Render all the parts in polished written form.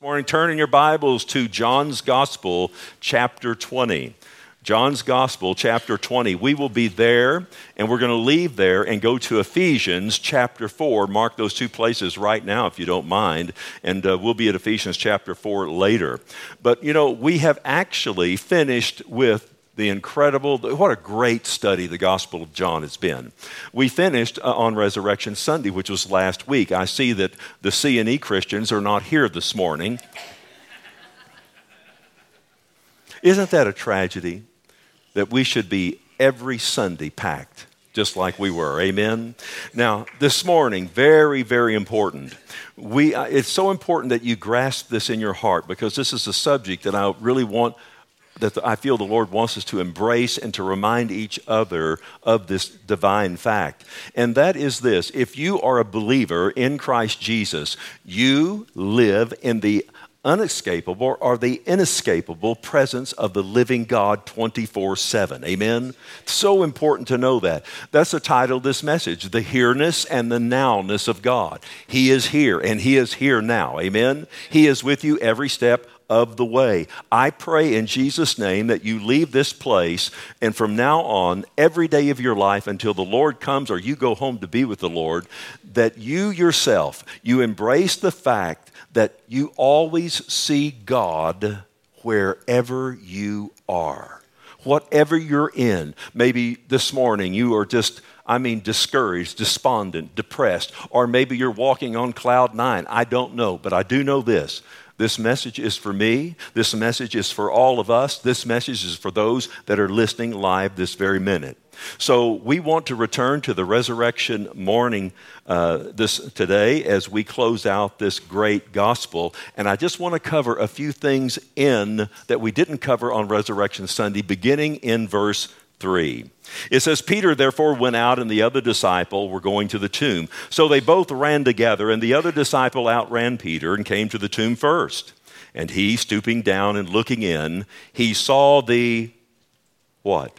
Morning, turn in your Bibles to John's Gospel, chapter 20. John's Gospel, chapter 20. We will be there, and we're going to leave there and go to Ephesians, chapter 4. Mark those two places right now, if you don't mind, and we'll be at Ephesians, chapter 4 later. But, we have actually finished with the incredible, what a great study the Gospel of John has been. We finished on Resurrection Sunday, which was last week. I see that the C&E Christians are not here this morning. Isn't that a tragedy that we should be every Sunday packed, just like we were? Amen? Now, this morning, very, very important. It's so important that you grasp this in your heart, because this is a subject that I really want that I feel the Lord wants us to embrace and to remind each other of this divine fact. And that is this: if you are a believer in Christ Jesus, you live in the unescapable or the inescapable presence of the living God 24/7. Amen? So important to know that. That's the title of this message, the here-ness and the now-ness of God. He is here, and He is here now. Amen? He is with you every step of the way. I pray in Jesus' name that you leave this place, and from now on, every day of your life until the Lord comes or you go home to be with the Lord, that you yourself, you embrace the fact that you always see God wherever you are. Whatever you're in, maybe this morning you are just discouraged, despondent, depressed, or maybe you're walking on cloud nine. I don't know, but I do know this. This message is for me. This message is for all of us. This message is for those that are listening live this very minute. So we want to return to the resurrection morning today as we close out this great gospel. And I just want to cover a few things that we didn't cover on Resurrection Sunday, beginning in verse 3. It says, Peter therefore went out, and the other disciple were going to the tomb. So they both ran together, and the other disciple outran Peter and came to the tomb first. And he, stooping down and looking in, he saw the what?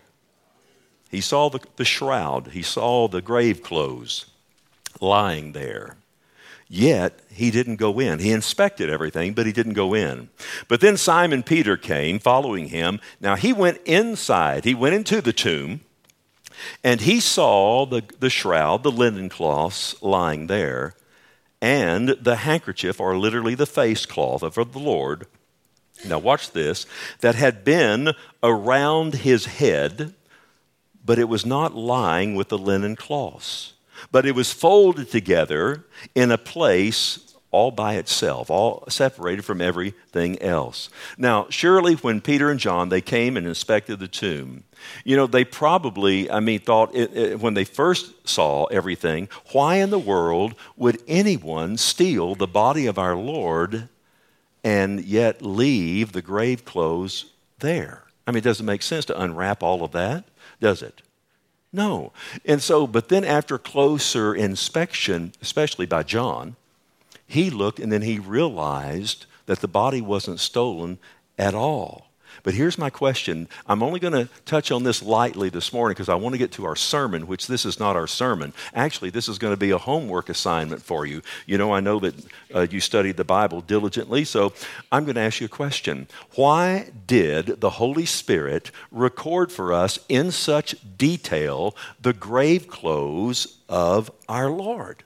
He saw the shroud. He saw the grave clothes lying there. Yet he didn't go in. He inspected everything, but he didn't go in. But then Simon Peter came, following him. Now he went inside. He went into the tomb, and he saw the shroud, the linen cloths lying there, and the handkerchief, or literally the face cloth of the Lord. Now watch this, that had been around his head, but it was not lying with the linen cloths, but it was folded together in a place all by itself, all separated from everything else. Now, surely when Peter and John, they came and inspected the tomb, they probably, thought when they first saw everything, why in the world would anyone steal the body of our Lord and yet leave the grave clothes there? It doesn't make sense to unwrap all of that, does it? No. And so, but then after closer inspection, especially by John, he looked and then he realized that the body wasn't stolen at all. But here's my question. I'm only going to touch on this lightly this morning because I want to get to our sermon, which this is not our sermon. Actually, this is going to be a homework assignment for you. I know that you studied the Bible diligently, so I'm going to ask you a question. Why did the Holy Spirit record for us in such detail the grave clothes of our Lord?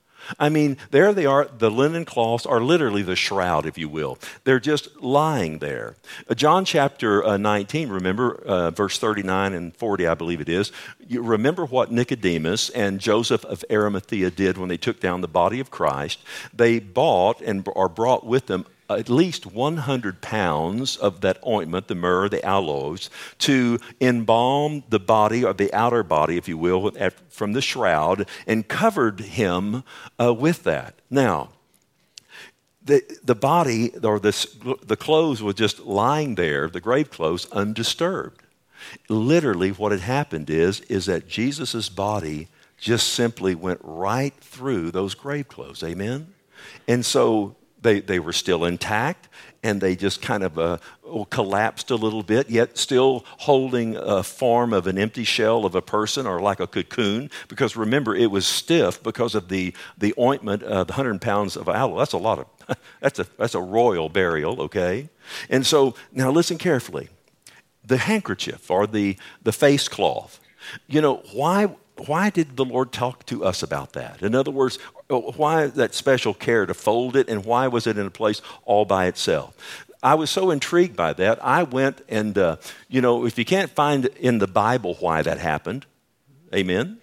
There they are. The linen cloths are literally the shroud, if you will. They're just lying there. John chapter 19, remember, verse 39 and 40, I believe it is. You remember what Nicodemus and Joseph of Arimathea did when they took down the body of Christ. They bought and are brought with them at least 100 pounds of that ointment, the myrrh, the aloes, to embalm the body, or the outer body, if you will, from the shroud, and covered him with that. Now, the body, or the clothes were just lying there, the grave clothes, undisturbed. Literally what had happened is that Jesus' body just simply went right through those grave clothes. Amen? And so They were still intact, and they just kind of collapsed a little bit, yet still holding a form of an empty shell of a person or like a cocoon. Because remember, it was stiff because of the ointment, the 100 pounds of aloe. That's a lot of, that's a royal burial, okay? And so now listen carefully. The handkerchief or the face cloth, why did the Lord talk to us about that? In other words, why that special care to fold it, and why was it in a place all by itself? I was so intrigued by that. I went and, if you can't find in the Bible why that happened, amen,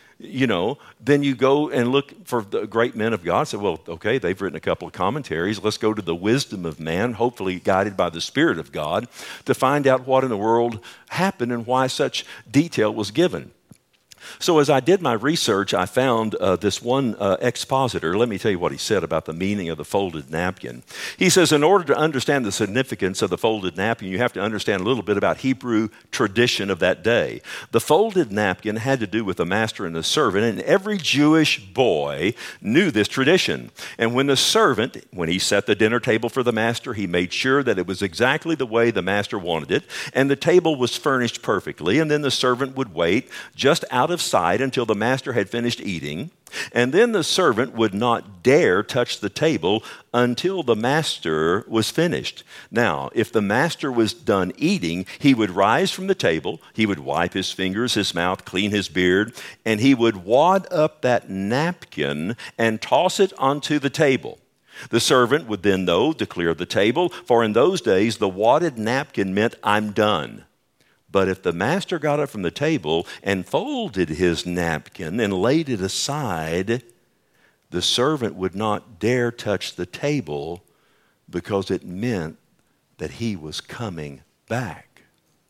then you go and look for the great men of God. Say, well, okay, they've written a couple of commentaries. Let's go to the wisdom of man, hopefully guided by the Spirit of God, to find out what in the world happened and why such detail was given. So as I did my research, I found this one expositor. Let me tell you what he said about the meaning of the folded napkin. He says, in order to understand the significance of the folded napkin, you have to understand a little bit about Hebrew tradition of that day. The folded napkin had to do with the master and the servant, and every Jewish boy knew this tradition. And when the servant, when he set the dinner table for the master, he made sure that it was exactly the way the master wanted it, and the table was furnished perfectly, and then the servant would wait just out of sight until the master had finished eating, and then the servant would not dare touch the table until the master was finished. Now, if the master was done eating, he would rise from the table, he would wipe his fingers, his mouth, clean his beard, and he would wad up that napkin and toss it onto the table. The servant would then know to clear the table, for in those days the wadded napkin meant, I'm done. But if the master got up from the table and folded his napkin and laid it aside, the servant would not dare touch the table because it meant that he was coming back.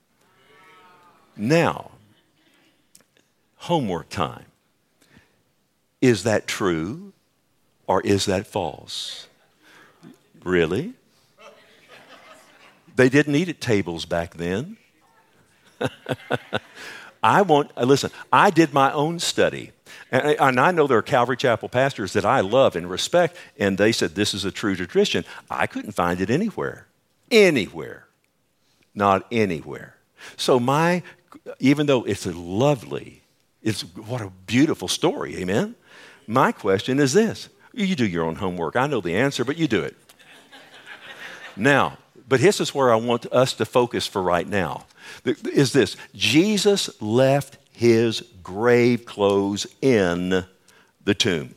Now, homework time. Is that true or is that false? Really? They didn't eat at tables back then. Listen, I did my own study. And I know there are Calvary Chapel pastors that I love and respect, and they said this is a true tradition. I couldn't find it anywhere. Anywhere. Not anywhere. So even though it's what a beautiful story, amen? My question is this. You do your own homework. I know the answer, but you do it. Now, but this is where I want us to focus for right now. Is this: Jesus left his grave clothes in the tomb.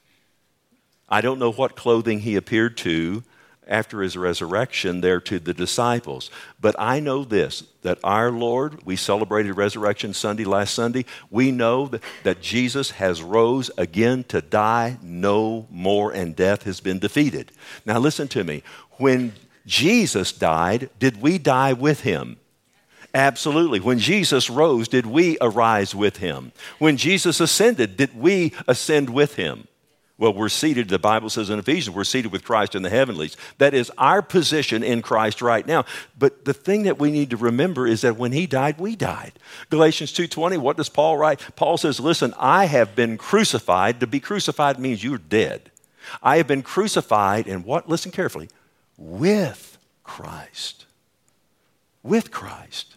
I don't know what clothing he appeared to after his resurrection there to the disciples, but I know this, that our Lord, we celebrated Resurrection Sunday last Sunday, we know that Jesus has rose again to die no more, and death has been defeated. Now listen to me. When Jesus died, did we die with him? Absolutely. When Jesus rose, did we arise with him? When Jesus ascended, did we ascend with him? Well, we're seated, the Bible says in Ephesians, we're seated with Christ in the heavenlies. That is our position in Christ right now. But the thing that we need to remember is that when he died, we died. Galatians 2:20, what does Paul write? Paul says, listen, I have been crucified. To be crucified means you're dead. I have been crucified in what? Listen carefully. With Christ. With Christ.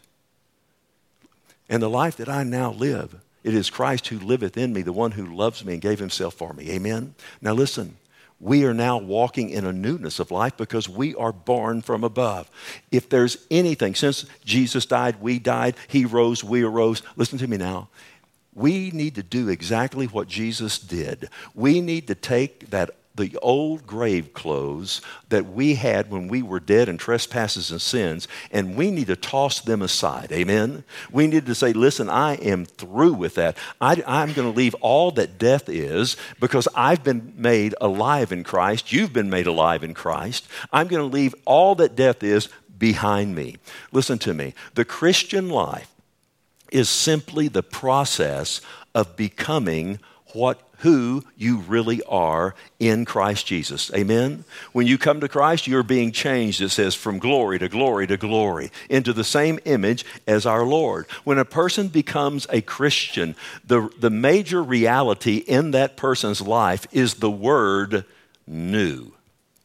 And the life that I now live, it is Christ who liveth in me, the one who loves me and gave himself for me. Amen? Now listen, we are now walking in a newness of life because we are born from above. If there's anything, since Jesus died, we died, he rose, we arose. Listen to me now. We need to do exactly what Jesus did. We need to take the old grave clothes that we had when we were dead in trespasses and sins, and we need to toss them aside. Amen? We need to say, listen, I am through with that. I'm going to leave all that death is because I've been made alive in Christ. You've been made alive in Christ. I'm going to leave all that death is behind me. Listen to me. The Christian life is simply the process of becoming who you really are in Christ Jesus. Amen? When you come to Christ, you're being changed, it says, from glory to glory to glory, into the same image as our Lord. When a person becomes a Christian, the major reality in that person's life is the word new.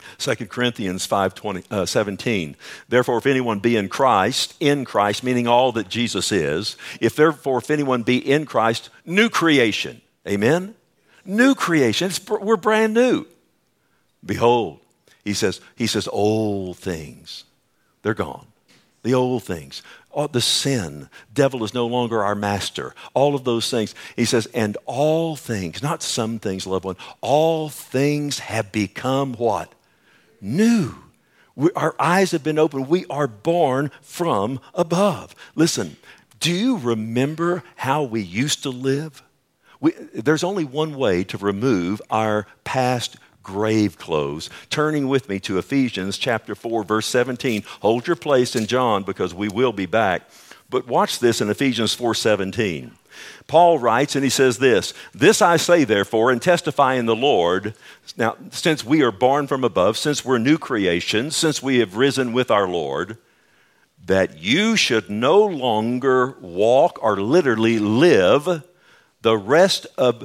2 Corinthians 5:17. Therefore, if anyone be in Christ, meaning all that Jesus is, if anyone be in Christ, new creation. Amen? New creation. We're brand new. Behold, he says, old things, they're gone. The old things. Oh, the sin. Devil is no longer our master. All of those things. He says, and all things, not some things, loved one, all things have become what? New. Our eyes have been opened. We are born from above. Listen, do you remember how we used to live? There's only one way to remove our past grave clothes. Turning with me to Ephesians chapter 4, verse 17. Hold your place in John because we will be back. But watch this in Ephesians 4:17. Paul writes and he says this I say therefore and testify in the Lord. Now, since we are born from above, since we're new creations, since we have risen with our Lord, that you should no longer walk or literally live as the rest of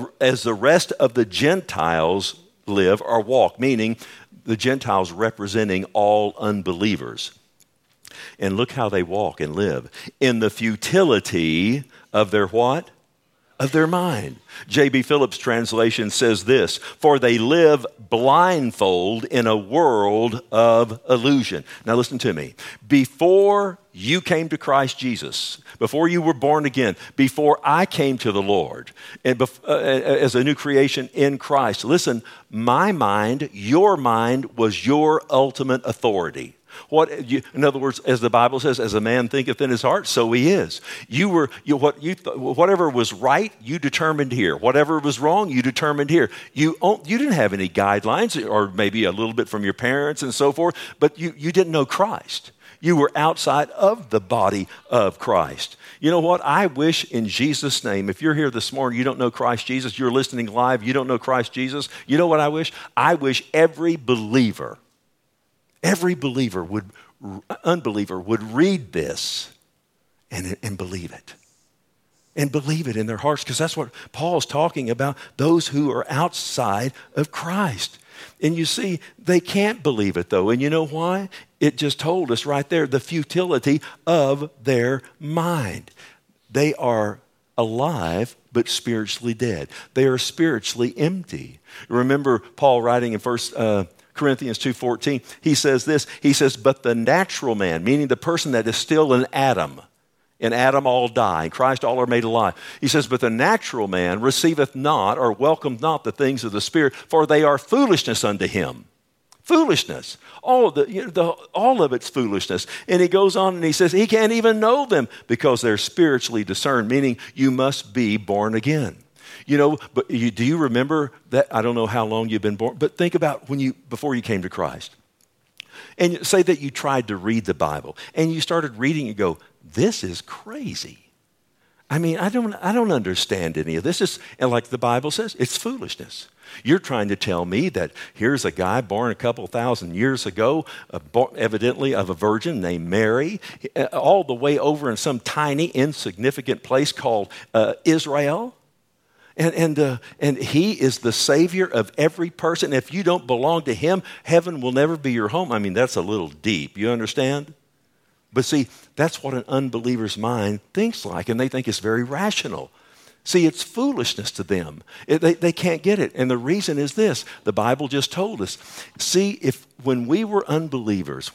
the Gentiles live or walk, meaning the Gentiles representing all unbelievers. And look how they walk and live. In the futility of their what? Of their mind. J.B. Phillips' translation says this, for they live blindfold in a world of illusion. Now listen to me. Before you came to Christ Jesus, before you were born again, before I came to the Lord, and as a new creation in Christ, listen, my mind, your mind was your ultimate authority. In other words, as the Bible says, as a man thinketh in his heart, so he is. Whatever was right, you determined here. Whatever was wrong, you determined here. You didn't have any guidelines, or maybe a little bit from your parents and so forth, but you didn't know Christ. You were outside of the body of Christ. You know what? I wish in Jesus' name, if you're here this morning, you don't know Christ Jesus, you're listening live, you don't know Christ Jesus, you know what I wish? I wish every unbeliever would read this and believe it. And believe it in their hearts, because that's what Paul's talking about, those who are outside of Christ. And you see, they can't believe it though. And you know why? It just told us right there, the futility of their mind. They are alive, but spiritually dead. They are spiritually empty. Remember Paul writing in 1 Corinthians 2:14, he says this, he says, but the natural man, meaning the person that is still in Adam all die, in Christ all are made alive. He says, but the natural man receiveth not or welcometh not the things of the Spirit, for they are foolishness unto him. Foolishness. All of it's foolishness. And he goes on and he says, he can't even know them because they're spiritually discerned, meaning you must be born again. You know, but do you remember that? I don't know how long you've been born, but think about before you came to Christ. And say that you tried to read the Bible and you started reading and go, this is crazy. I mean, I don't understand any of this. And like the Bible says, it's foolishness. You're trying to tell me that here's a guy born a couple thousand years ago, evidently of a virgin named Mary, all the way over in some tiny, insignificant place called Israel. And he is the Savior of every person. If you don't belong to him, heaven will never be your home. I mean, that's a little deep. You understand? But see, that's what an unbeliever's mind thinks like, and they think it's very rational. See, it's foolishness to them. They can't get it. And the reason is this. The Bible just told us. See, when we were unbelievers,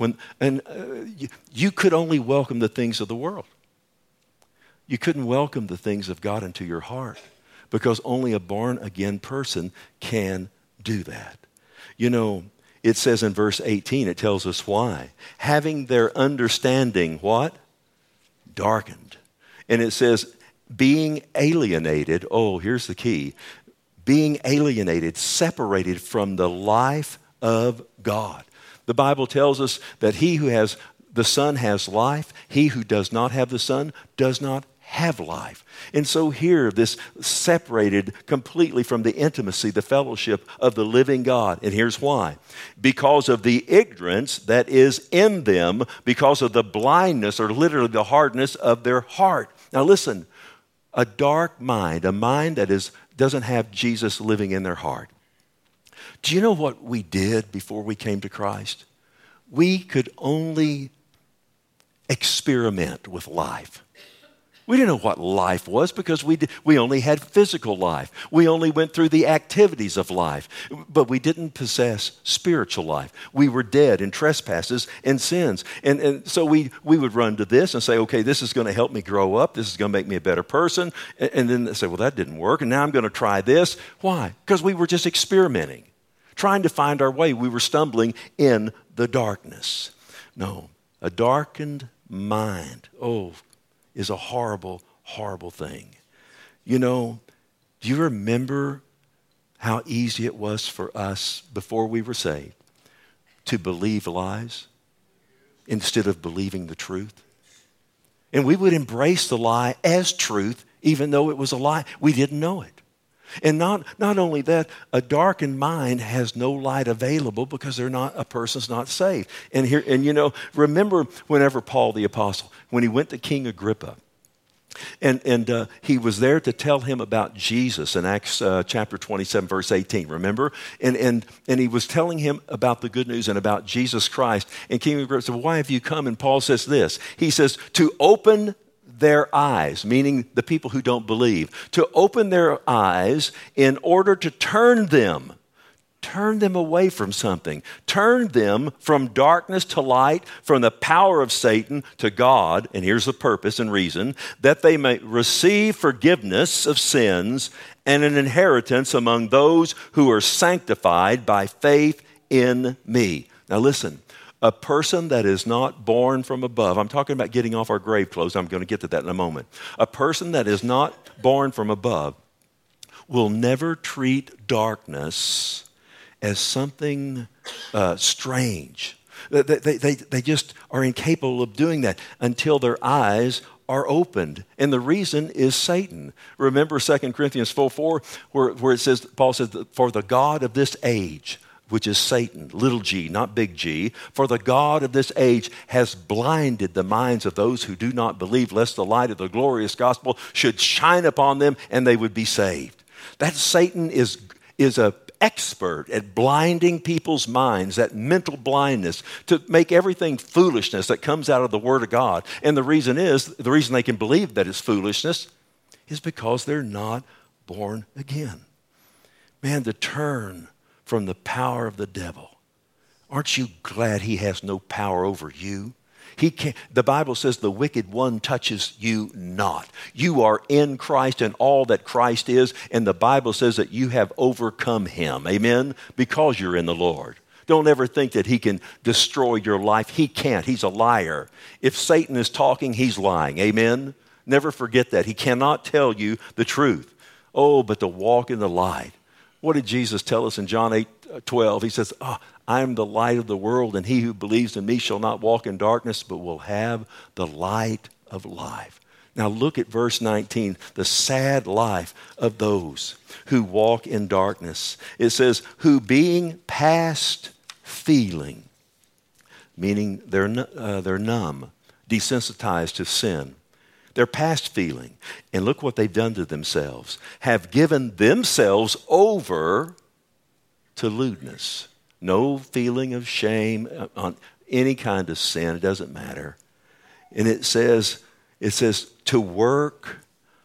you could only welcome the things of the world. You couldn't welcome the things of God into your heart because only a born-again person can do that. You know, it says in verse 18, it tells us why. Having their understanding, what? Darkened. And it says, being alienated, here's the key, being alienated, separated from the life of God. The Bible tells us that he who has the Son has life. He who does not have the Son does not have life. And so here, this separated completely from the intimacy, the fellowship of the living God. And here's why. Because of the ignorance that is in them, because of the blindness or literally the hardness of their heart. Now listen, a dark mind, a mind that doesn't have Jesus living in their heart, Do you know what we did before we came to Christ? We could only experiment with life. We didn't know what life was because we only had physical life. We only went through the activities of life, but we didn't possess spiritual life. We were dead in trespasses and sins. And so we would run to this and say, okay, this is going to help me grow up. This is going to make me a better person. And then they say, well, that didn't work. And now I'm going to try this. Why? Because we were just experimenting, trying to find our way. We were stumbling in the darkness. No, a darkened mind. Is a horrible, horrible thing. You know, do you remember how easy it was for us before we were saved to believe lies instead of believing the truth? And we would embrace the lie as truth even though it was a lie. We didn't know it. And not only that, a darkened mind has no light available because a person's not saved. And you know, remember whenever Paul the Apostle, when he went to King Agrippa, and he was there to tell him about Jesus in Acts chapter 27, verse 18, remember? And he was telling him about the good news and about Jesus Christ. And King Agrippa said, well, why have you come? And Paul says this. He says, to open their eyes, meaning the people who don't believe, to open their eyes in order to turn them away from something, turn them from darkness to light, from the power of Satan to God, and here's the purpose and reason, that they may receive forgiveness of sins and an inheritance among those who are sanctified by faith in me. Now listen. A person that is not born from above, I'm talking about getting off our grave clothes, I'm going to get to that in a moment. A person that is not born from above will never treat darkness as something strange. They just are incapable of doing that until their eyes are opened. And the reason is Satan. Remember 2 Corinthians 4:4, where it says, Paul says, for the God of this age, which is Satan, little g, not big G, for the God of this age has blinded the minds of those who do not believe, lest the light of the glorious gospel should shine upon them and they would be saved. That Satan is an expert at blinding people's minds, that mental blindness, to make everything foolishness that comes out of the Word of God. And the reason they can believe that it's foolishness is because they're not born again. Man, to turn from the power of the devil. Aren't you glad he has no power over you? He can't. The Bible says the wicked one touches you not. You are in Christ and all that Christ is, and the Bible says that you have overcome him. Amen? Because you're in the Lord. Don't ever think that he can destroy your life. He can't. He's a liar. If Satan is talking, he's lying. Amen? Never forget that. He cannot tell you the truth. Oh, but to walk in the light. What did Jesus tell us in John 8:12? He says, I am the light of the world, and he who believes in me shall not walk in darkness, but will have the light of life. Now look at verse 19, the sad life of those who walk in darkness. It says, who being past feeling, meaning they're numb, desensitized to sin. They're past feeling. And look what they've done to themselves. Have given themselves over to lewdness. No feeling of shame on any kind of sin. It doesn't matter. And it says to work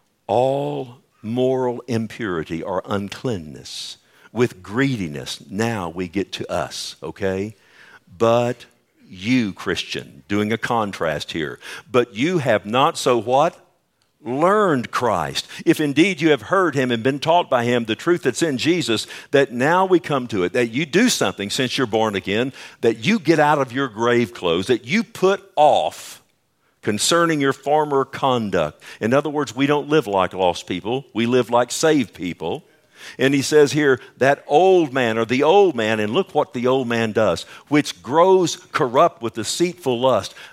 all moral impurity or uncleanness with greediness. Now we get to us, okay? But you, Christian, doing a contrast here. But you have not so what? Learned Christ. If indeed you have heard him and been taught by him the truth that's in Jesus, that now we come to it, that you do something since you're born again, that you get out of your grave clothes, that you put off concerning your former conduct. In other words, we don't live like lost people. We live like saved people. And he says here, that old man or the old man, and look what the old man does, which grows corrupt with deceitful lust.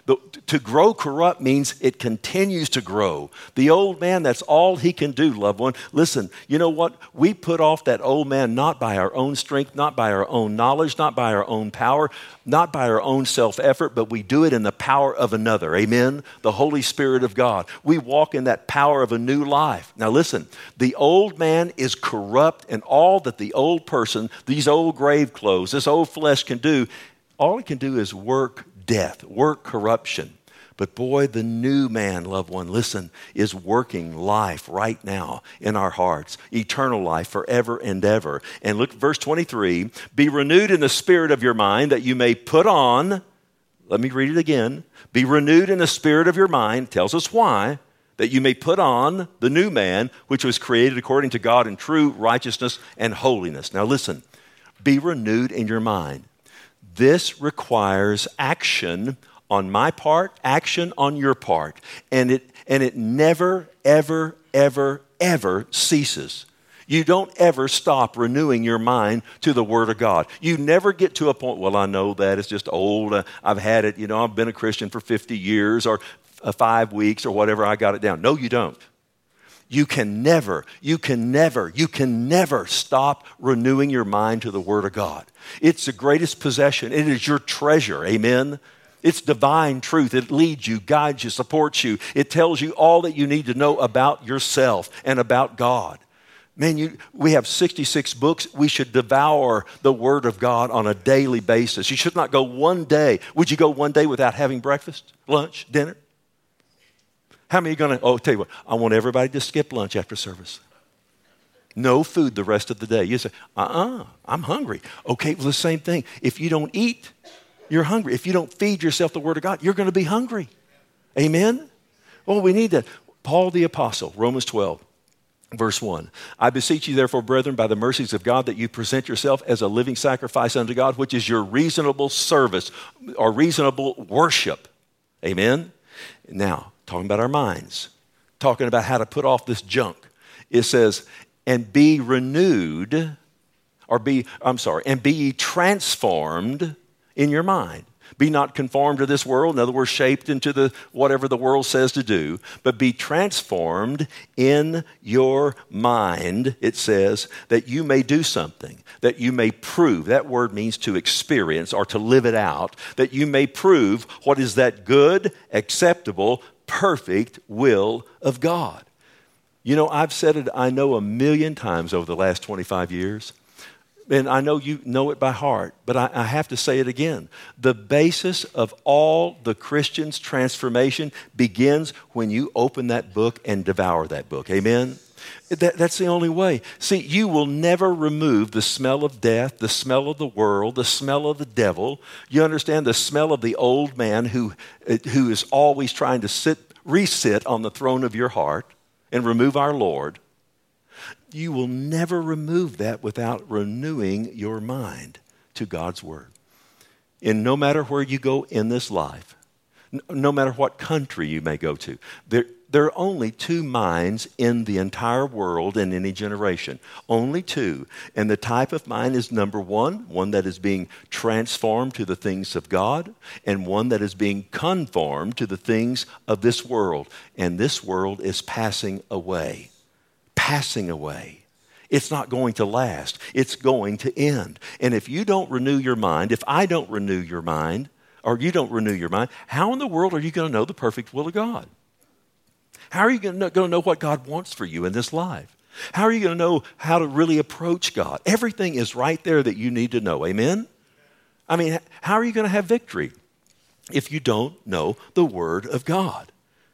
To grow corrupt means it continues to grow. The old man, that's all he can do, loved one. Listen, you know what? We put off that old man not by our own strength, not by our own knowledge, not by our own power, not by our own self-effort, but we do it in the power of another. Amen? The Holy Spirit of God. We walk in that power of a new life. Now listen, the old man is corrupt, and all that the old person, these old grave clothes, this old flesh can do, all it can do is work death, work corruption. But boy, the new man, loved one, listen, is working life right now in our hearts, eternal life forever and ever. And look, verse 23, be renewed in the spirit of your mind that you may put on, let me read it again, be renewed in the spirit of your mind, tells us why, that you may put on the new man, which was created according to God in true righteousness and holiness. Now listen, be renewed in your mind. This requires action on my part, action on your part. And it never, ever, ever, ever ceases. You don't ever stop renewing your mind to the Word of God. You never get to a point, well, I know that, it's just old, I've had it, I've been a Christian for 50 years or 5 weeks or whatever, I got it down. No, you don't. You can never stop renewing your mind to the Word of God. It's the greatest possession. It is your treasure. Amen? It's divine truth. It leads you, guides you, supports you. It tells you all that you need to know about yourself and about God. Man, we have 66 books. We should devour the Word of God on a daily basis. You should not go one day. Would you go one day without having breakfast, lunch, dinner? How many are going to, tell you what, I want everybody to skip lunch after service. No food the rest of the day. You say, I'm hungry. Okay, well, the same thing. If you don't eat, you're hungry. If you don't feed yourself the Word of God, you're going to be hungry. Amen? Oh, we need that. Paul the Apostle, Romans 12, verse 1. I beseech you, therefore, brethren, by the mercies of God, that you present yourself as a living sacrifice unto God, which is your reasonable service or reasonable worship. Amen? Now, talking about our minds, talking about how to put off this junk. It says, and be renewed, and be ye transformed in your mind. Be not conformed to this world, in other words, shaped into whatever the world says to do, but be transformed in your mind, it says, that you may do something, that you may prove. That word means to experience or to live it out, that you may prove what is that good, acceptable, perfect will of God. I've said it, I know, 1,000,000 times over the last 25 years. And I know you know it by heart, but I have to say it again. The basis of all the Christian's transformation begins when you open that book and devour that book. Amen? That's the only way. See, you will never remove the smell of death, the smell of the world, the smell of the devil. You understand, the smell of the old man who is always trying to resit on the throne of your heart and remove our Lord. You will never remove that without renewing your mind to God's Word. And no matter where you go in this life, no matter what country you may go to, there are only two minds in the entire world in any generation. Only two. And the type of mind is number one that is being transformed to the things of God, and one that is being conformed to the things of this world. And this world is passing away. Passing away. It's not going to last. It's going to end. And if you don't renew your mind, if I don't renew your mind, or you don't renew your mind, how in the world are you going to know the perfect will of God? How are you going to know what God wants for you in this life? How are you going to know how to really approach God? Everything is right there that you need to know. Amen? I mean, how are you going to have victory if you don't know the Word of God?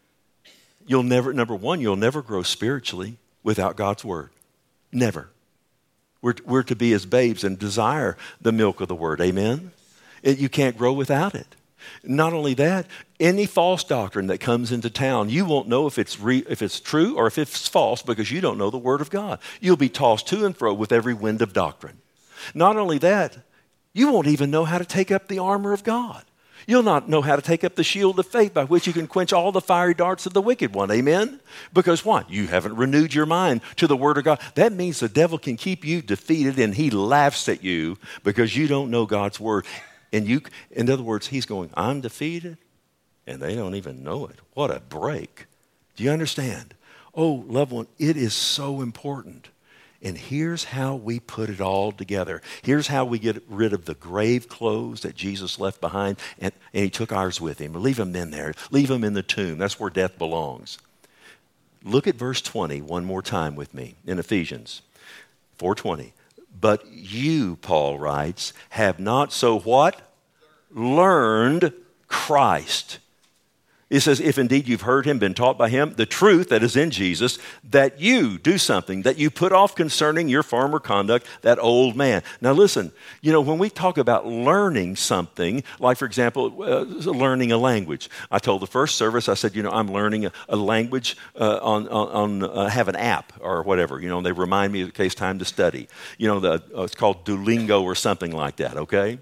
Number one, you'll never grow spiritually without God's Word. Never. We're to be as babes and desire the milk of the Word. Amen? You can't grow without it. Not only that, any false doctrine that comes into town, you won't know if it's true or if it's false because you don't know the Word of God. You'll be tossed to and fro with every wind of doctrine. Not only that, you won't even know how to take up the armor of God. You'll not know how to take up the shield of faith by which you can quench all the fiery darts of the wicked one. Amen? Because what? You haven't renewed your mind to the Word of God. That means the devil can keep you defeated, and he laughs at you because you don't know God's Word. And in other words, he's going, I'm defeated. and they don't even know it. What a break. Do you understand? Oh, loved one, it is so important. And here's how we put it all together. Here's how we get rid of the grave clothes that Jesus left behind, and he took ours with him. Leave them in there. Leave them in the tomb. That's where death belongs. Look at verse 20 one more time with me in Ephesians 4:20. But you, Paul writes, have not so what? Learned Christ. It says, if indeed you've heard him, been taught by him, the truth that is in Jesus, that you do something, that you put off concerning your former conduct, that old man. Now listen, when we talk about learning something, like for example, learning a language. I told the first service, I said, I'm learning a language have an app or whatever. They remind me, okay, it's time to study. It's called Duolingo or something like that, okay?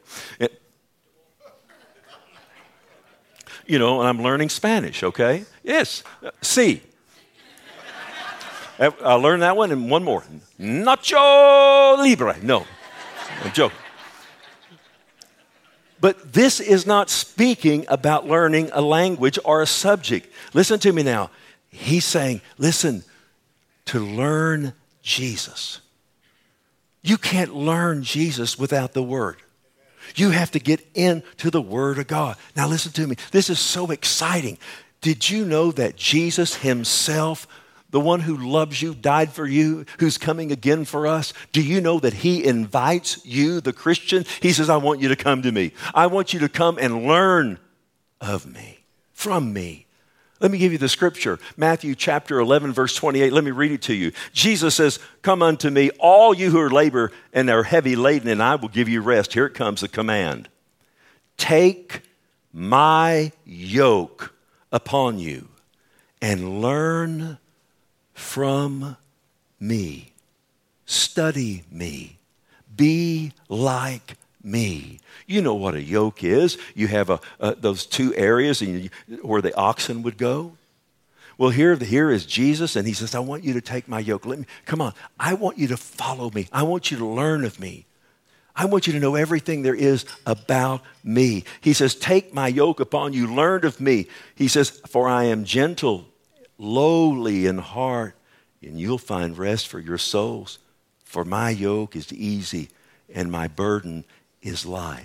And I'm learning Spanish, okay? Yes, sí. I learned that one and one more. Nacho libre. No, I'm joking. But this is not speaking about learning a language or a subject. Listen to me now. He's saying, listen, to learn Jesus. You can't learn Jesus without the Word. You have to get into the Word of God. Now listen to me. This is so exciting. Did you know that Jesus himself, the one who loves you, died for you, who's coming again for us, do you know that he invites you, the Christian? He says, I want you to come to me. I want you to come and learn of me, from me. Let me give you the scripture. Matthew chapter 11, verse 28. Let me read it to you. Jesus says, come unto me, all you who are labor and are heavy laden, and I will give you rest. Here it comes, the command. Take my yoke upon you and learn from me. Study me. Be like me. You know what a yoke is. You have those two areas where the oxen would go. Well, here is Jesus, and he says, I want you to take my yoke. Come on. I want you to follow me. I want you to learn of me. I want you to know everything there is about me. He says, take my yoke upon you. Learn of me. He says, for I am gentle, lowly in heart, and you'll find rest for your souls. For my yoke is easy, and my burden is light.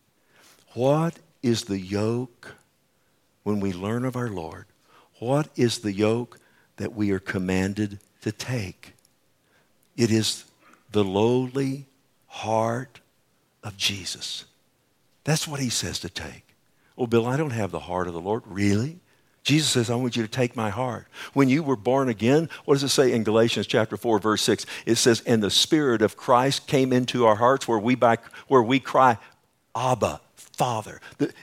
What is the yoke when we learn of our Lord? What is the yoke that we are commanded to take? It is the lowly heart of Jesus. That's what he says to take. Oh, Bill, I don't have the heart of the Lord. Really? Jesus says, I want you to take my heart. When you were born again, what does it say in Galatians chapter 4, verse 6? It says, and the Spirit of Christ came into our hearts where we cry, Abba, Father.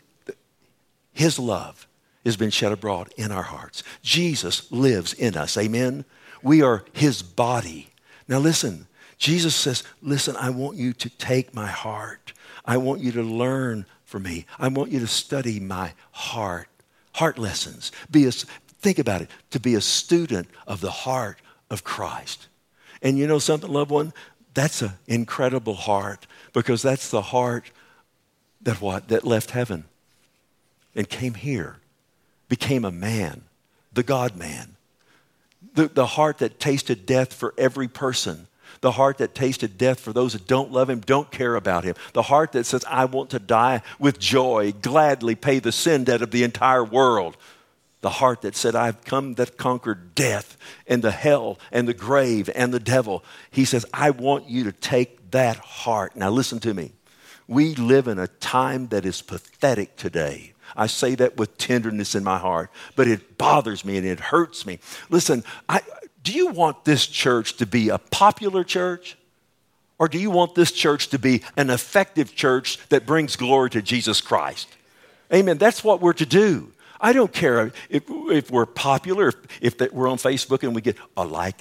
His love has been shed abroad in our hearts. Jesus lives in us. Amen? We are his body. Now listen, Jesus says, listen, I want you to take my heart. I want you to learn from me. I want you to study my heart. Heart lessons. Think about it, to be a student of the heart of Christ. And you know something, loved one? That's an incredible heart, because that's the heart that left heaven and came here, became a man, the God-man. The heart that tasted death for every person. The heart that tasted death for those that don't love him, don't care about him. The heart that says, I want to die with joy, gladly pay the sin debt of the entire world. The heart that said, I've come that conquered death and the hell and the grave and the devil. He says, I want you to take that heart. Now listen to me. We live in a time that is pathetic today. I say that with tenderness in my heart, but it bothers me and it hurts me. Listen, do you want this church to be a popular church? Or do you want this church to be an effective church that brings glory to Jesus Christ? Amen. That's what we're to do. I don't care if we're popular, if we're on Facebook and we get a like.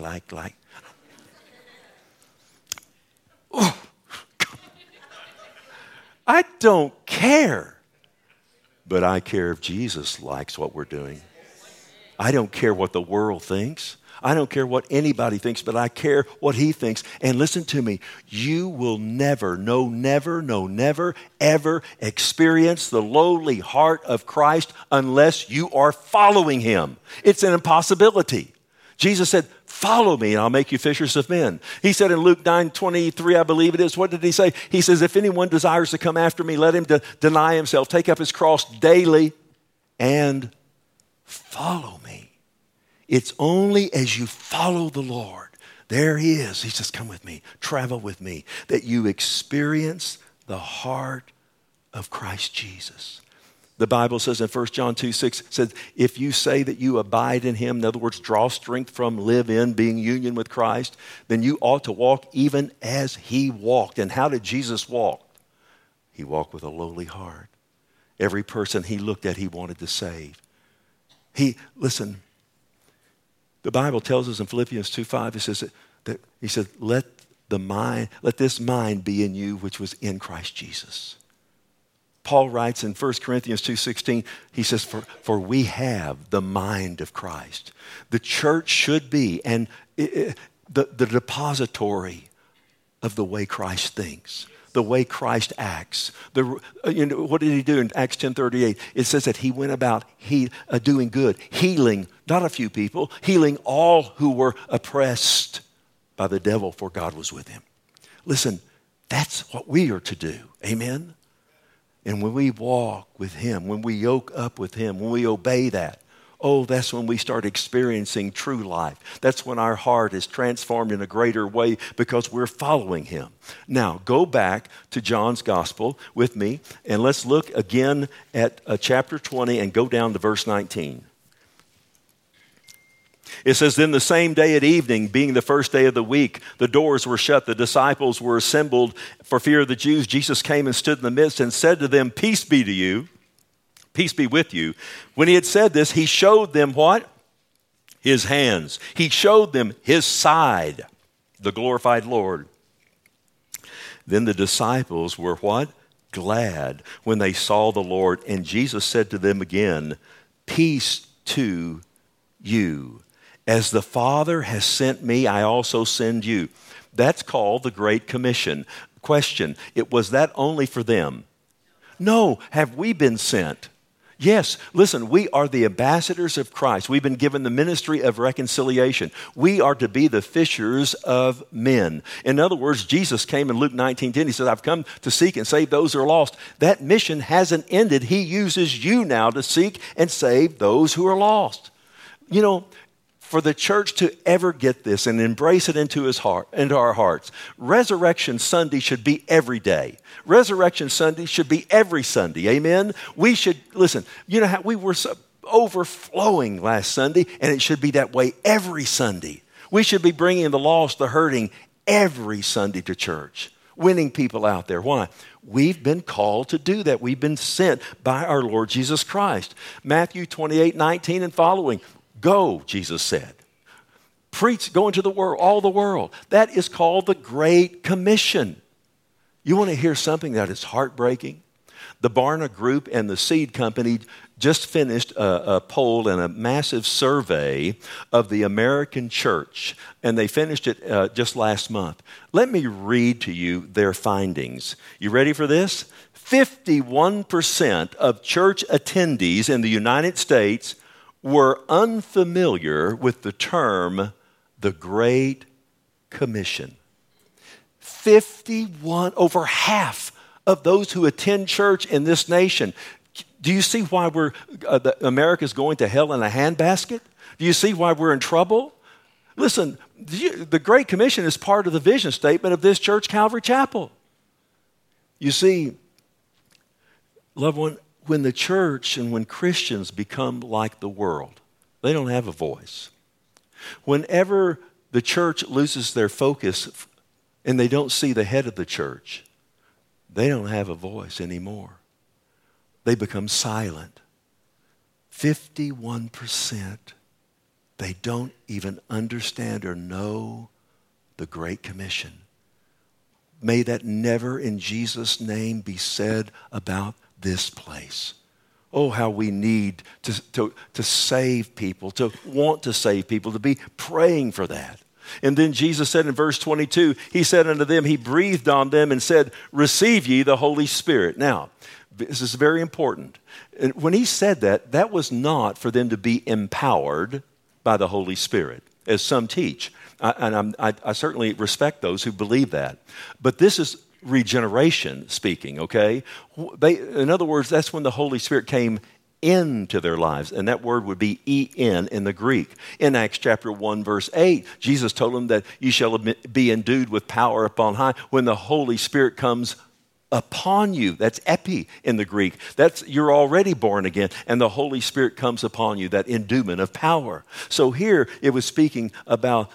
Oh, I don't care. But I care if Jesus likes what we're doing. I don't care what the world thinks. I don't care what anybody thinks, but I care what he thinks. And listen to me, you will never, never, ever experience the lowly heart of Christ unless you are following him. It's an impossibility. Jesus said, follow me and I'll make you fishers of men. He said in Luke 9:23, I believe it is, what did he say? He says, if anyone desires to come after me, let him deny himself, take up his cross daily and follow me. It's only as you follow the Lord, there he is. He says, come with me, travel with me, that you experience the heart of Christ Jesus. The Bible says in 1 John 2:6, says, if you say that you abide in him, in other words, draw strength from, live in, being union with Christ, then you ought to walk even as he walked. And how did Jesus walk? He walked with a lowly heart. Every person he looked at, he wanted to save. Listen, the Bible tells us in Philippians 2:5, it says that he said, let this mind be in you, which was in Christ Jesus. Paul writes in 1 Corinthians 2:16, he says, for we have the mind of Christ. The church should be the depository of the way Christ thinks, the way Christ acts. What did he do in Acts 10:38? It says that he went about doing good, healing, not a few people, healing all who were oppressed by the devil, for God was with him. Listen, that's what we are to do. Amen? And when we walk with him, when we yoke up with him, when we obey that, that's when we start experiencing true life. That's when our heart is transformed in a greater way because we're following him. Now, go back to John's Gospel with me, and let's look again at chapter 20 and go down to verse 19. It says, then the same day at evening, being the first day of the week, the doors were shut, the disciples were assembled for fear of the Jews. Jesus came and stood in the midst and said to them, peace be to you, peace be with you. When he had said this, he showed them what? His hands. He showed them his side, the glorified Lord. Then the disciples were what? Glad when they saw the Lord. And Jesus said to them again, peace to you. As the Father has sent me, I also send you. That's called the Great Commission. Question, was that only for them? No. Have we been sent? Yes. Listen, we are the ambassadors of Christ. We've been given the ministry of reconciliation. We are to be the fishers of men. In other words, Jesus came in Luke 19:10. He said, I've come to seek and save those who are lost. That mission hasn't ended. He uses you now to seek and save those who are lost. For the church to ever get this and embrace it into our hearts, Resurrection Sunday should be every day. Resurrection Sunday should be every Sunday. Amen? We should, listen, how we were so overflowing last Sunday, and it should be that way every Sunday. We should be bringing the lost, the hurting, every Sunday to church, winning people out there. Why? We've been called to do that. We've been sent by our Lord Jesus Christ. Matthew 28:19 and following. Go, Jesus said. Preach, go into the world, all the world. That is called the Great Commission. You want to hear something that is heartbreaking? The Barna Group and the Seed Company just finished a poll and a massive survey of the American church, and they finished it just last month. Let me read to you their findings. You ready for this? 51% of church attendees in the United States were unfamiliar with the term, the Great Commission. Over half of those who attend church in this nation. Do you see why America's going to hell in a handbasket? Do you see why we're in trouble? Listen, the Great Commission is part of the vision statement of this church, Calvary Chapel. You see, loved one, when the church and when Christians become like the world, they don't have a voice. Whenever the church loses their focus and they don't see the head of the church, they don't have a voice anymore. They become silent. 51%, they don't even understand or know the Great Commission. May that never in Jesus' name be said about this place. Oh, how we need to save people, to want to save people, to be praying for that. And then Jesus said in verse 22, he said unto them, he breathed on them and said, receive ye the Holy Spirit. Now, this is very important. And when he said that, that was not for them to be empowered by the Holy Spirit, as some teach. I certainly respect those who believe that. But this is regeneration speaking, okay? In other words, that's when the Holy Spirit came into their lives, and that word would be en in the Greek. In Acts chapter 1, verse 8, Jesus told them that you shall be endued with power upon high when the Holy Spirit comes upon you. That's epi in the Greek. That's you're already born again, and the Holy Spirit comes upon you, that endowment of power. So here it was speaking about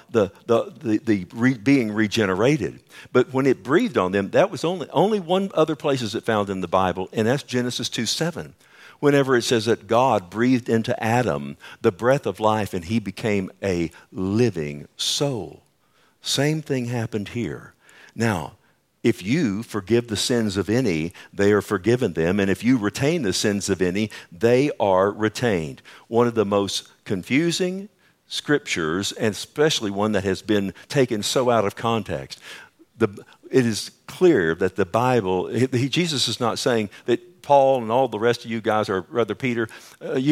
being regenerated. But when it breathed on them, that was only one other place is it found in the Bible, and that's Genesis 2:7. Whenever it says that God breathed into Adam the breath of life and he became a living soul. Same thing happened here. Now, if you forgive the sins of any, they are forgiven them. And if you retain the sins of any, they are retained. One of the most confusing scriptures, and especially one that has been taken so out of context. It is clear that the Bible, Jesus is not saying that Paul and all the rest of you guys, or Brother Peter, you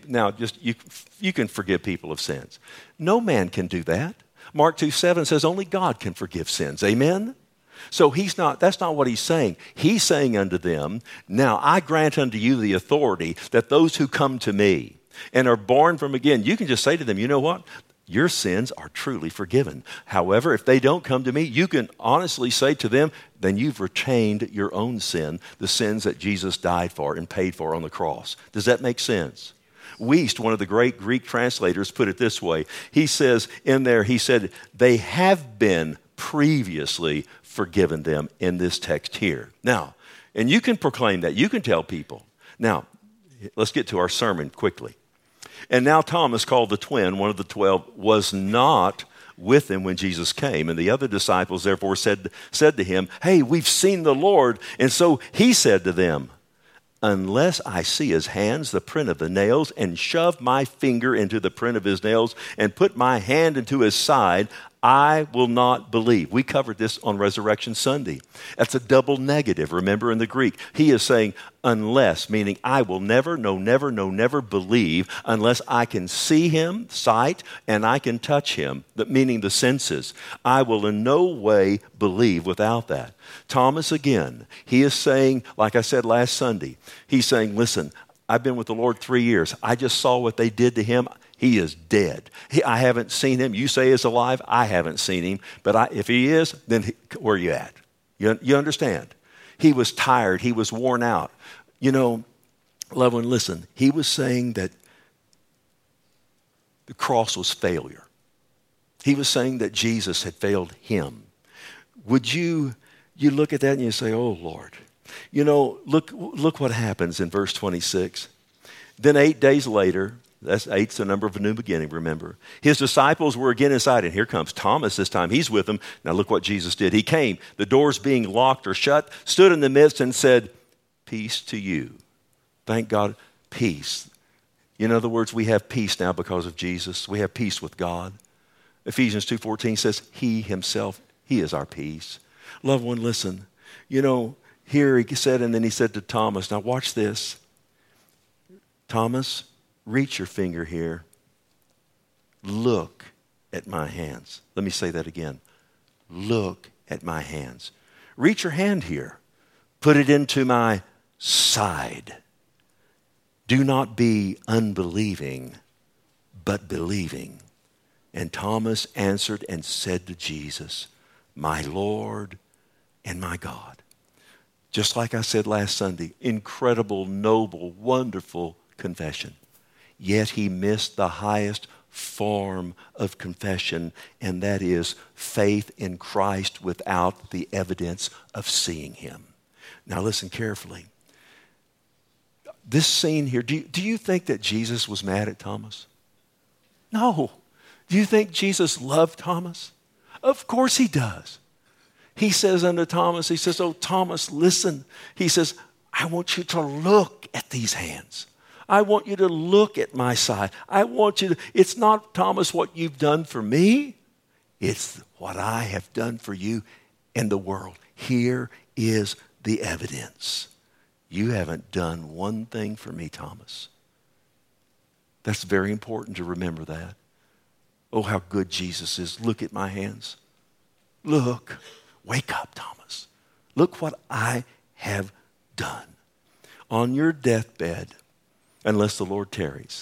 can forgive people of sins. No man can do that. Mark 2:7 says only God can forgive sins. Amen? So that's not what he's saying. He's saying unto them, now I grant unto you the authority that those who come to me and are born from again, you can just say to them, you know what? Your sins are truly forgiven. However, if they don't come to me, you can honestly say to them, then you've retained your own sin, the sins that Jesus died for and paid for on the cross. Does that make sense? Wuest, one of the great Greek translators, put it this way. He says in there, he said, they have been previously forgiven them in this text here. Now, and you can proclaim that. You can tell people. Now, let's get to our sermon quickly. And now Thomas, called the twin, one of the 12, was not with him when Jesus came. And the other disciples therefore said to him, hey, we've seen the Lord. And so he said to them, unless I see his hands, the print of the nails, and shove my finger into the print of his nails, and put my hand into his side, I will not believe. We covered this on Resurrection Sunday. That's a double negative, remember, in the Greek. He is saying unless, meaning I will never believe unless I can see him, sight, and I can touch him, meaning the senses. I will in no way believe without that. Thomas, again, he is saying, like I said last Sunday, he's saying, listen, I've been with the Lord 3 years. I just saw what they did to him. He is dead. I haven't seen him. You say he's alive. I haven't seen him. But if he is, then where are you at? You understand? He was tired. He was worn out. You know, loved one, listen. He was saying that the cross was failure. He was saying that Jesus had failed him. Would you look at that and you say, oh, Lord. You know, look what happens in verse 26. Then 8 days later, that's 8's the number of a new beginning, remember. His disciples were again inside, and here comes Thomas this time. He's with them. Now look what Jesus did. He came, the doors being locked or shut, stood in the midst and said, peace to you. Thank God, peace. In other words, we have peace now because of Jesus. We have peace with God. Ephesians 2:14 says, he himself, he is our peace. Loved one, listen. You know, here he said, and then he said to Thomas, now watch this. Thomas, reach your finger here. Look at my hands. Let me say that again. Look at my hands. Reach your hand here. Put it into my side. Do not be unbelieving, but believing. And Thomas answered and said to Jesus, my Lord and my God. Just like I said last Sunday, incredible, noble, wonderful confession. Yet he missed the highest form of confession, and that is faith in Christ without the evidence of seeing him. Now listen carefully. This scene here, do you think that Jesus was mad at Thomas? No. Do you think Jesus loved Thomas? Of course he does. He says unto Thomas, he says, oh, Thomas, listen. He says, I want you to look at these hands. I want you to look at my side. I want you to, it's not, Thomas, what you've done for me. It's what I have done for you in the world. Here is the evidence. You haven't done one thing for me, Thomas. That's very important to remember that. Oh, how good Jesus is. Look at my hands. Look. Wake up, Thomas. Look what I have done. On your deathbed, unless the Lord tarries,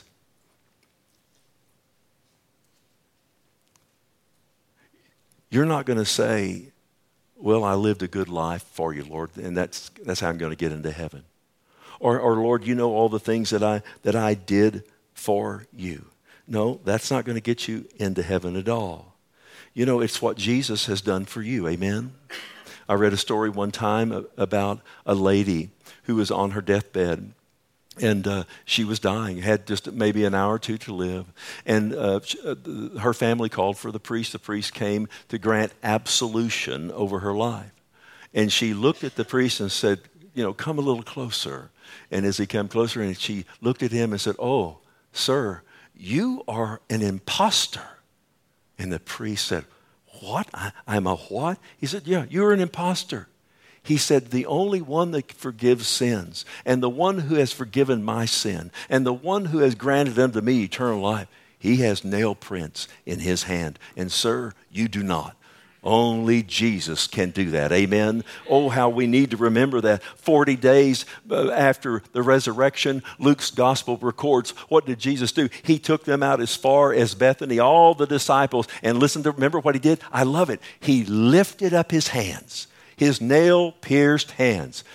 you're not going to say, well, I lived a good life for you, Lord, and that's how I'm going to get into heaven. Or Lord, you know all the things that I did for you. No, that's not going to get you into heaven at all. You know, it's what Jesus has done for you. Amen? I read a story one time about a lady who was on her deathbed. And she was dying, had just maybe an hour or two to live. And her family called for the priest. The priest came to grant absolution over her life. And she looked at the priest and said, you know, come a little closer. And as he came closer, and she looked at him and said, oh, sir, you are an imposter. And the priest said, what? I'm a what? He said, yeah, you're an imposter. He said, the only one that forgives sins, and the one who has forgiven my sin, and the one who has granted unto me eternal life, he has nail prints in his hand. And sir, you do not. Only Jesus can do that. Amen. Oh, how we need to remember that. 40 days after the resurrection, Luke's gospel records, what did Jesus do? He took them out as far as Bethany, all the disciples, and remember what he did? I love it. He lifted up his hands. His nail-pierced hands.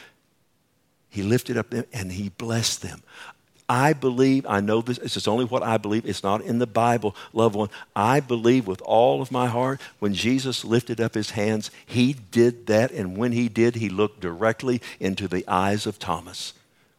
He lifted up them and he blessed them. I believe, I know this is only what I believe. It's not in the Bible, loved one. I believe with all of my heart when Jesus lifted up his hands, he did that. And when he did, he looked directly into the eyes of Thomas.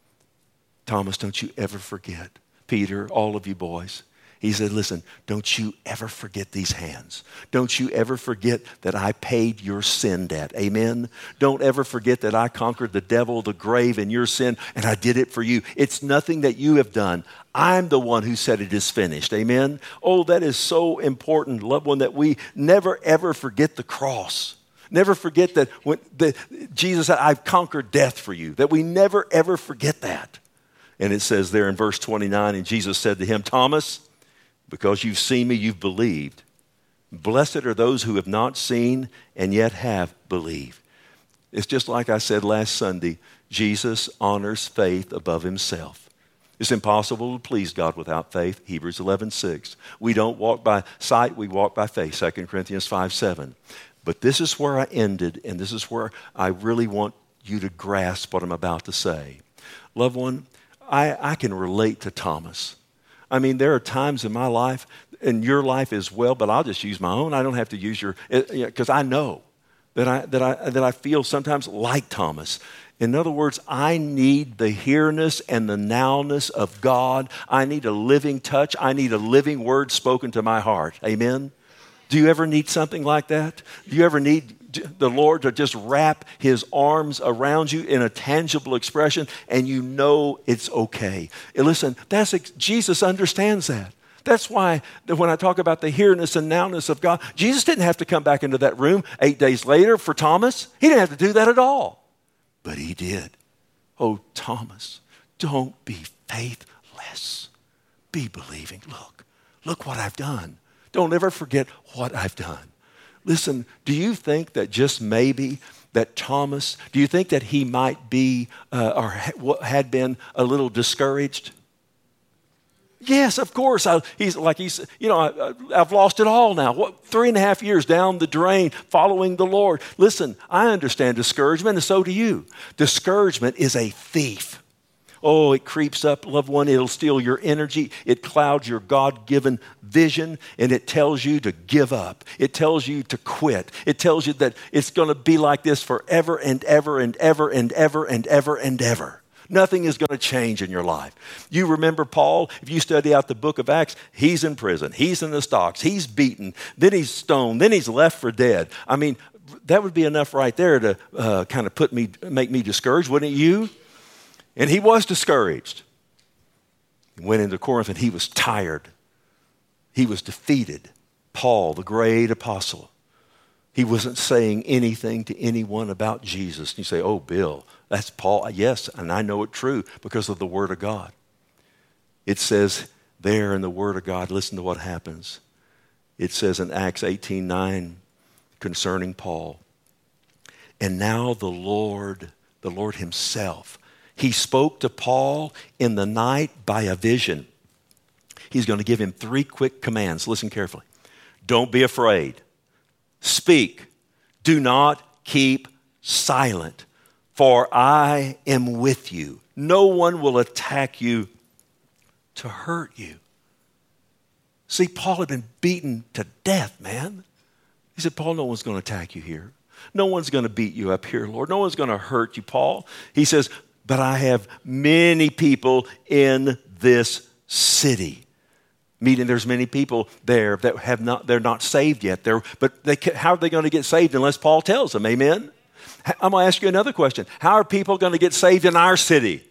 Thomas, don't you ever forget. Peter, all of you boys. He said, listen, don't you ever forget these hands. Don't you ever forget that I paid your sin debt. Amen? Don't ever forget that I conquered the devil, the grave, and your sin, and I did it for you. It's nothing that you have done. I'm the one who said it is finished. Amen? Oh, that is so important, loved one, that we never, ever forget the cross. Never forget that when Jesus said, I've conquered death for you. That we never, ever forget that. And it says there in verse 29, and Jesus said to him, Thomas, because you've seen me, you've believed. Blessed are those who have not seen and yet have believed. It's just like I said last Sunday, Jesus honors faith above himself. It's impossible to please God without faith, Hebrews 11:6. We don't walk by sight, we walk by faith, 2 Corinthians 5:7. But this is where I ended, and this is where I really want you to grasp what I'm about to say. Loved one, I can relate to Thomas. I mean, there are times in my life, and your life as well, but I'll just use my own. I don't have to use your, because I know that I feel sometimes like Thomas. In other words, I need the here-ness and the now-ness of God. I need a living touch. I need a living word spoken to my heart. Amen? Do you ever need something like that? Do you ever need the Lord to just wrap his arms around you in a tangible expression and you know it's okay? And listen, Jesus understands that. That's why when I talk about the here-ness and now-ness of God, Jesus didn't have to come back into that room 8 days later for Thomas. He didn't have to do that at all. But he did. Oh, Thomas, don't be faithless. Be believing. Look what I've done. Don't ever forget what I've done. Listen, do you think that just maybe that Thomas, do you think that he might be or had been a little discouraged? Yes, of course. I've lost it all now. 3.5 years down the drain following the Lord. Listen, I understand discouragement, and so do you. Discouragement is a thief. Oh, it creeps up, loved one. It'll steal your energy. It clouds your God-given vision, and it tells you to give up. It tells you to quit. It tells you that it's going to be like this forever and ever and ever and ever and ever and ever. Nothing is going to change in your life. You remember Paul, if you study out the book of Acts, he's in prison. He's in the stocks. He's beaten. Then he's stoned. Then he's left for dead. I mean, that would be enough right there to kind of make me discouraged, wouldn't it you? And he was discouraged. He went into Corinth and he was tired. He was defeated. Paul, the great apostle, he wasn't saying anything to anyone about Jesus. And you say, oh, Bill, that's Paul. Yes, and I know it true because of the Word of God. It says there in the Word of God, listen to what happens. It says in Acts 18:9 concerning Paul, and now the Lord himself, he spoke to Paul in the night by a vision. He's going to give him 3 quick commands. Listen carefully. Don't be afraid. Speak. Do not keep silent, for I am with you. No one will attack you to hurt you. See, Paul had been beaten to death, man. He said, Paul, no one's going to attack you here. No one's going to beat you up here, Lord. No one's going to hurt you, Paul. He says, but I have many people in this city. Meaning there's many people there that they're not saved yet. How are they going to get saved unless Paul tells them? Amen? I'm going to ask you another question. How are people going to get saved in our city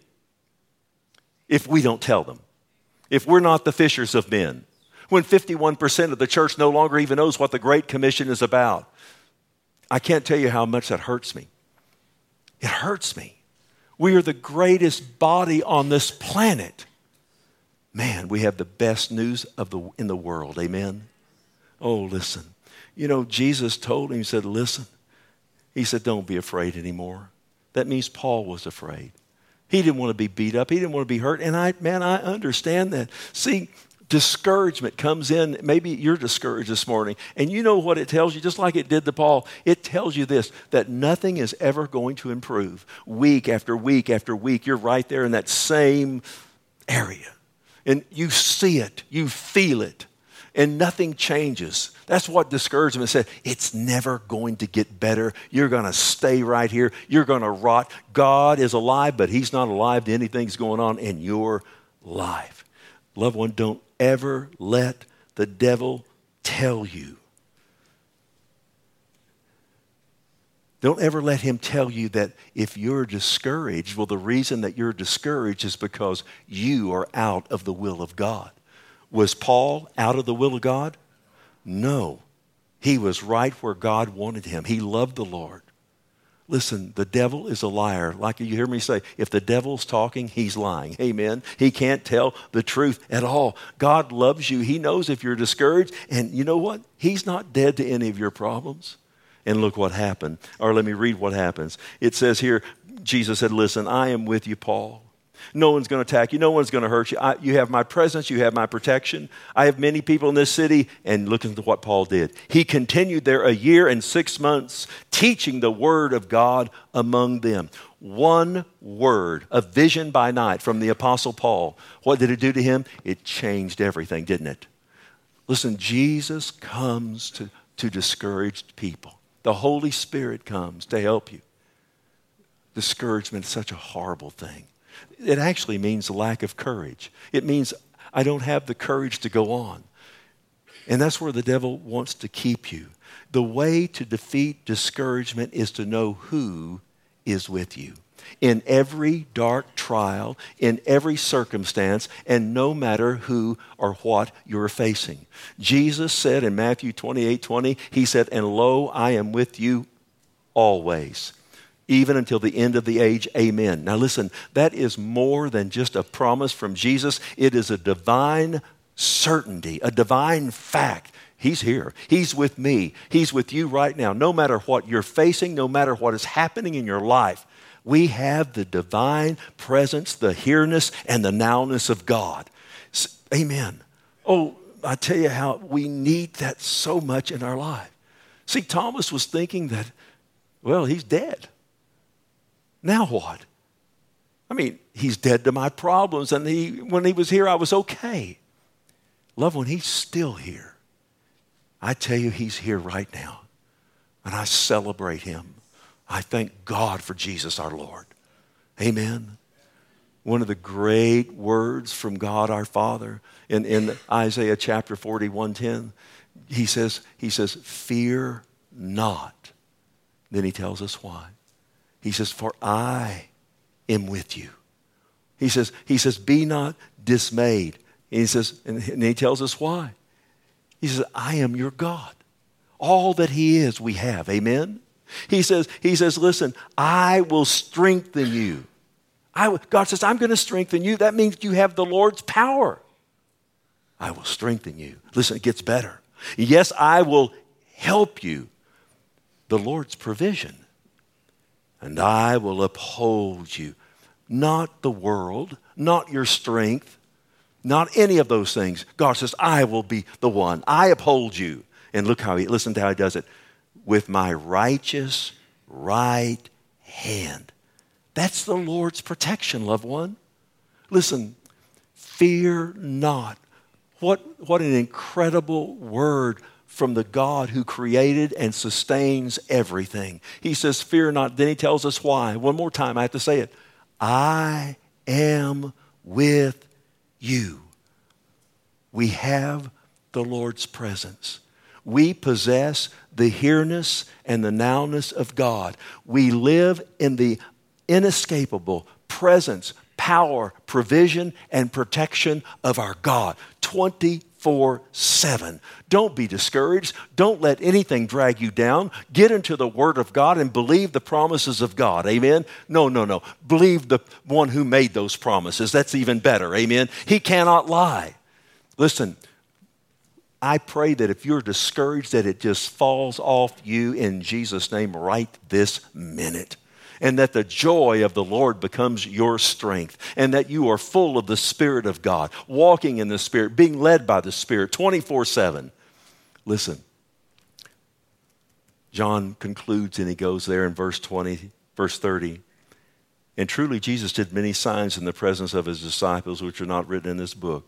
if we don't tell them? If we're not the fishers of men? When 51% of the church no longer even knows what the Great Commission is about. I can't tell you how much that hurts me. It hurts me. We are the greatest body on this planet. Man, we have the best news in the world. Amen? Oh, listen. You know, Jesus told him, he said, listen. He said, don't be afraid anymore. That means Paul was afraid. He didn't want to be beat up. He didn't want to be hurt. And I understand that. See, discouragement comes in. Maybe you're discouraged this morning. And you know what it tells you, just like it did to Paul. It tells you this, that nothing is ever going to improve. Week after week after week, you're right there in that same area. And you see it, you feel it, and nothing changes. That's what discouragement said. It's never going to get better. You're going to stay right here. You're going to rot. God is alive, but he's not alive to anything that's going on in your life. Loved one, don't ever let the devil tell you. Don't ever let him tell you that if you're discouraged, well, the reason that you're discouraged is because you are out of the will of God. Was Paul out of the will of God? No. He was right where God wanted him. He loved the Lord. Listen, the devil is a liar. Like you hear me say, if the devil's talking, he's lying. Amen. He can't tell the truth at all. God loves you. He knows if you're discouraged. And you know what? He's not dead to any of your problems. And look what happened. Or let me read what happens. It says here, Jesus said, listen, I am with you, Paul. No one's going to attack you. No one's going to hurt you. You have my presence. You have my protection. I have many people in this city. And listen to what Paul did. He continued there 1 year and 6 months, teaching the word of God among them. One word, a vision by night from the Apostle Paul. What did it do to him? It changed everything, didn't it? Listen, Jesus comes to discouraged people. The Holy Spirit comes to help you. Discouragement is such a horrible thing. It actually means lack of courage. It means I don't have the courage to go on. And that's where the devil wants to keep you. The way to defeat discouragement is to know who is with you. In every dark trial, in every circumstance, and no matter who or what you're facing. Jesus said in Matthew 28:20, he said, and lo, I am with you always, even until the end of the age. Amen. Now listen, that is more than just a promise from Jesus. It is a divine certainty, a divine fact. He's here. He's with me. He's with you right now. No matter what you're facing, no matter what is happening in your life, we have the divine presence, the here-ness, and the now-ness of God. Amen. Oh, I tell you how we need that so much in our life. See, Thomas was thinking that, well, he's dead. Now what? I mean, he's dead to my problems, and when he was here, I was okay. Loved one, he's still here. I tell you, he's here right now, and I celebrate him. I thank God for Jesus our Lord. Amen. One of the great words from God our Father in Isaiah chapter 41:10, he says, fear not. Then he tells us why. He says, for I am with you. He says, be not dismayed. And he says, and he tells us why. He says, I am your God. All that he is, we have. Amen? He says, listen, I will strengthen you. God says, I'm going to strengthen you. That means you have the Lord's power. I will strengthen you. Listen, it gets better. Yes, I will help you. The Lord's provision. And I will uphold you. Not the world, not your strength, not any of those things. God says, I will be the one. I uphold you. And listen to how he does it. With my righteous right hand. That's the Lord's protection, loved one. Listen, fear not. What an incredible word from the God who created and sustains everything. He says, fear not. Then he tells us why. One more time, I have to say it. I am with you. We have the Lord's presence. We possess the here-ness and the now-ness of God. We live in the inescapable presence, power, provision, and protection of our God 24/7. Don't be discouraged. Don't let anything drag you down. Get into the Word of God and believe the promises of God. Amen? No. Believe the one who made those promises. That's even better. Amen? He cannot lie. Listen, I pray that if you're discouraged, that it just falls off you in Jesus' name right this minute. And that the joy of the Lord becomes your strength. And that you are full of the Spirit of God, walking in the Spirit, being led by the Spirit 24/7. Listen, John concludes and he goes there in verse 30. And truly Jesus did many signs in the presence of his disciples, which are not written in this book.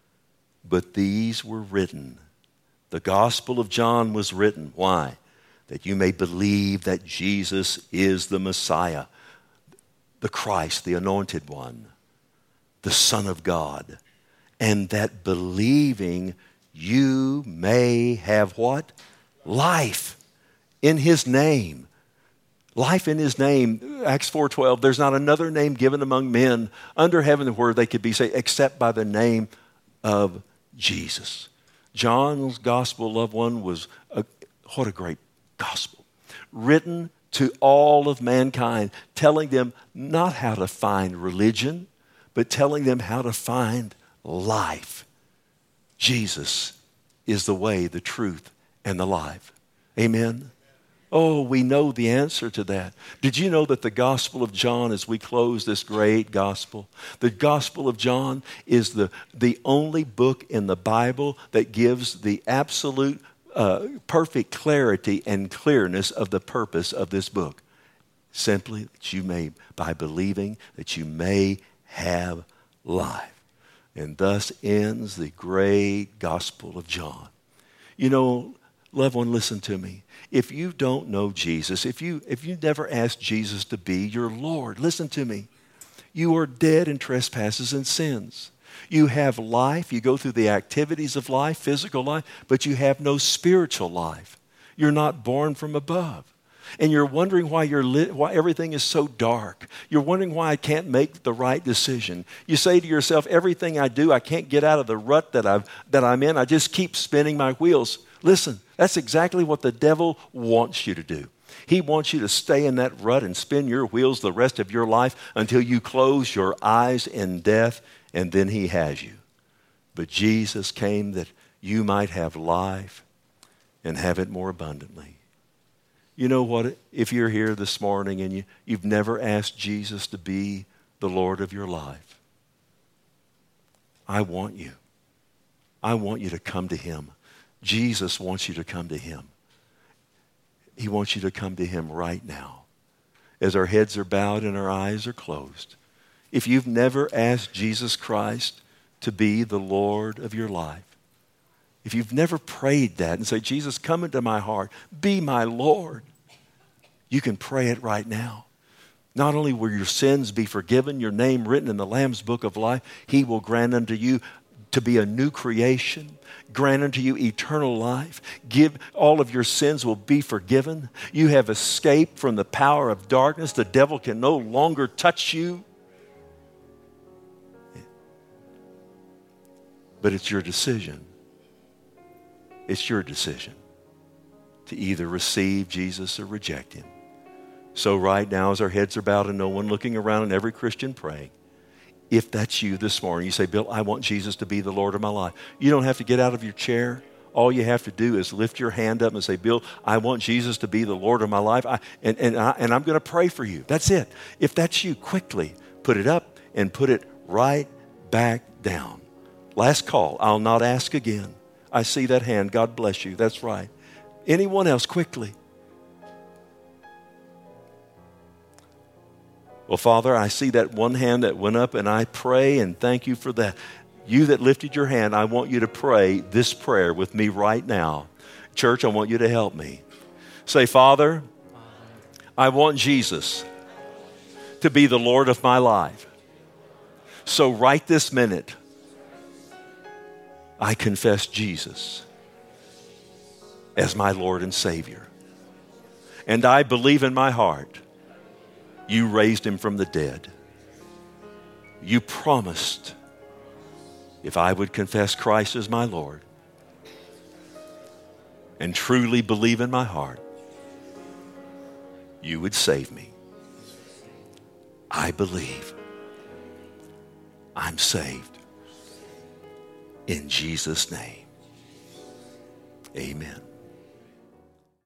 But these were written. The Gospel of John was written. Why? That you may believe that Jesus is the Messiah, the Christ, the Anointed One, the Son of God, and that believing you may have what? Life in His name. Life in His name. Acts 4:12, there's not another name given among men under heaven where they could be saved except by the name of Jesus. John's gospel, loved one, was what a great gospel. Written to all of mankind, telling them not how to find religion, but telling them how to find life. Jesus is the way, the truth, and the life. Amen? Oh, we know the answer to that. Did you know that the Gospel of John, as we close this great gospel, the Gospel of John is the only book in the Bible that gives the absolute perfect clarity and clearness of the purpose of this book. Simply that you may, by believing, that you may have life. And thus ends the great Gospel of John. You know, loved one, listen to me. If you don't know Jesus, if you never asked Jesus to be your Lord, listen to me. You are dead in trespasses and sins. You have life. You go through the activities of life, physical life, but you have no spiritual life. You're not born from above. And you're wondering why everything is so dark. You're wondering why I can't make the right decision. You say to yourself, everything I do, I can't get out of the rut that I'm in. I just keep spinning my wheels. Listen, that's exactly what the devil wants you to do. He wants you to stay in that rut and spin your wheels the rest of your life until you close your eyes in death, and then he has you. But Jesus came that you might have life and have it more abundantly. You know what? If you're here this morning and you've never asked Jesus to be the Lord of your life, I want you. I want you to come to Him. Jesus wants you to come to Him. He wants you to come to Him right now. As our heads are bowed and our eyes are closed, if you've never asked Jesus Christ to be the Lord of your life, if you've never prayed that and say, Jesus, come into my heart, be my Lord, you can pray it right now. Not only will your sins be forgiven, your name written in the Lamb's book of life, He will grant unto you to be a new creation, grant unto you eternal life. All of your sins will be forgiven. You have escaped from the power of darkness. The devil can no longer touch you. But it's your decision. It's your decision to either receive Jesus or reject him. So right now, as our heads are bowed and no one looking around and every Christian praying, if that's you this morning, you say, Bill, I want Jesus to be the Lord of my life. You don't have to get out of your chair. All you have to do is lift your hand up and say, Bill, I want Jesus to be the Lord of my life, and I'm going to pray for you. That's it. If that's you, quickly put it up and put it right back down. Last call. I'll not ask again. I see that hand. God bless you. That's right. Anyone else, quickly. Well, Father, I see that one hand that went up, and I pray and thank you for that. You that lifted your hand, I want you to pray this prayer with me right now. Church, I want you to help me. Say, Father, I want Jesus to be the Lord of my life. So right this minute, I confess Jesus as my Lord and Savior. And I believe in my heart you raised him from the dead. You promised if I would confess Christ as my Lord and truly believe in my heart, you would save me. I believe I'm saved. In Jesus' name, amen.